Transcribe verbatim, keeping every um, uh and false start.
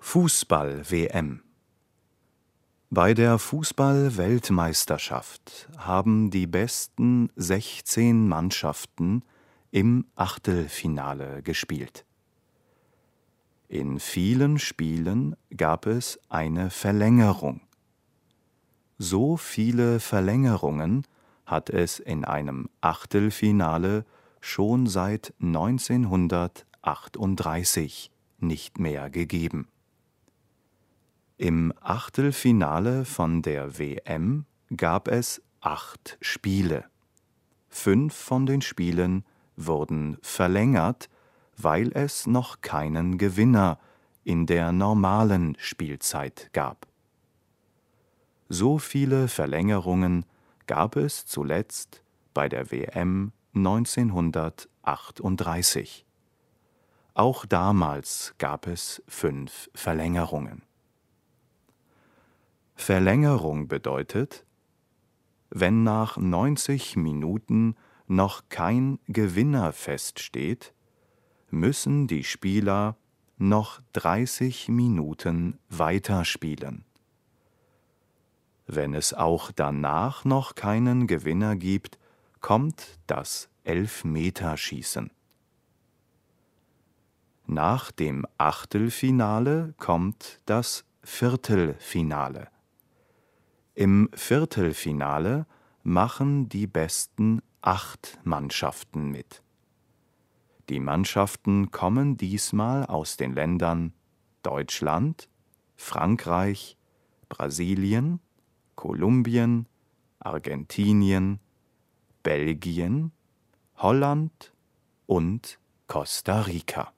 Fußball-W M. Bei der Fußball-Weltmeisterschaft haben die besten sechzehn Mannschaften im Achtelfinale gespielt. In vielen Spielen gab es eine Verlängerung. So viele Verlängerungen hat es in einem Achtelfinale schon seit neunzehnhundertachtunddreißig nicht mehr gegeben. Im Achtelfinale von der W M gab es acht Spiele. Fünf von den Spielen wurden verlängert, weil es noch keinen Gewinner in der normalen Spielzeit gab. So viele Verlängerungen gab es zuletzt bei der W M neunzehnhundertachtunddreißig. Auch damals gab es fünf Verlängerungen. Verlängerung bedeutet, wenn nach neunzig Minuten noch kein Gewinner feststeht, müssen die Spieler noch dreißig Minuten weiterspielen. Wenn es auch danach noch keinen Gewinner gibt, kommt das Elfmeterschießen. Nach dem Achtelfinale kommt das Viertelfinale. Im Viertelfinale machen die besten acht Mannschaften mit. Die Mannschaften kommen diesmal aus den Ländern Deutschland, Frankreich, Brasilien, Kolumbien, Argentinien, Belgien, Holland und Costa Rica.